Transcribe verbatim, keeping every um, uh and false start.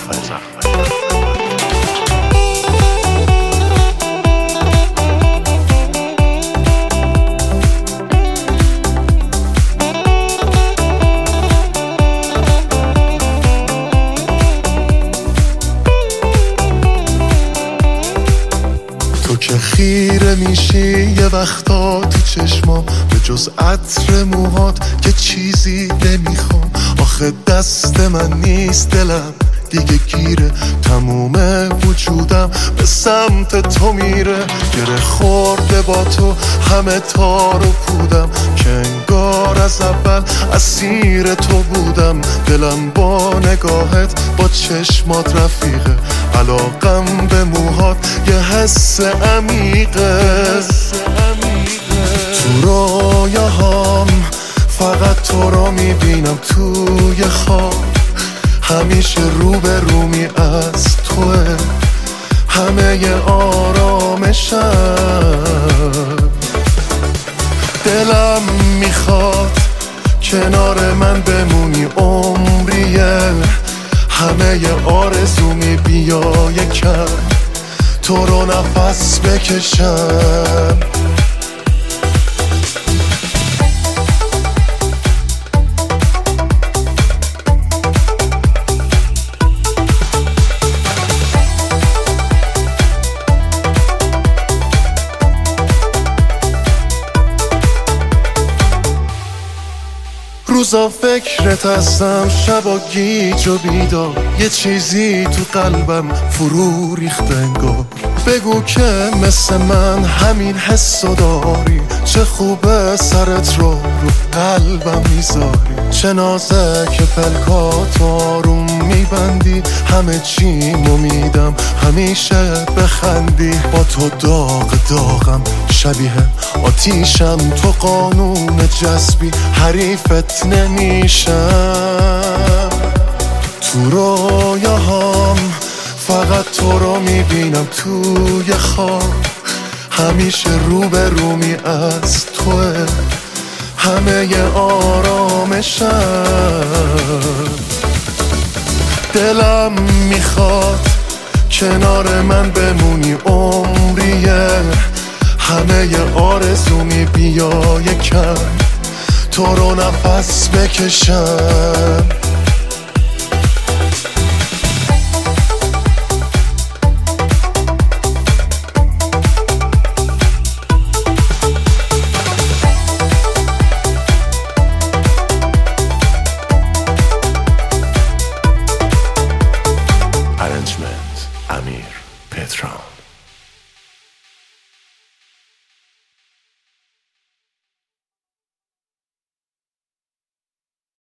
تو که خیره میشی یه وقتا تو چشمام، به جز عطر موهات که چیزی نمیخوام. آخه دست من نیست دلم دیگه گیره، تموم وجودم به سمت تو میره. گره خورده با تو همه تار و پودم، که انگار از اول اسیر تو بودم. دلم با نگاهت با چشمات رفیقه، علاقم به موهات یه حس عمیقه. تو رویاهام فقط تو رو میبینم توی خواب، همیشه رو به رومی از توه همه ی آرامشم. دلم میخواد کنار من بمونی عمریه، همه ی آرزومی بیا یکم تو رو نفس بکشم. روزا فکرت هستم، شبا گیج و بیدار، یه چیزی تو قلبم فرو ریخت انگار. بگو که مثل من همین حسو داری، چه خوبه سرت رو رو قلبم میذاری. چه نازک پلکات آروم میبندی، همه چیمو میدم همیشه بخندی. با تو داغ داغم شبیه آتیشم، تو قانون جذبی حریفت نمیشم. تو رویاهام فقط تو رو میبینم توی خواب، همیشه رو به رومی از توه همه ی آرامشم. دلم میخواد کنار من بمونی عمریه، همه ی آرزومی بیا یکم تو رو نفس بکشم.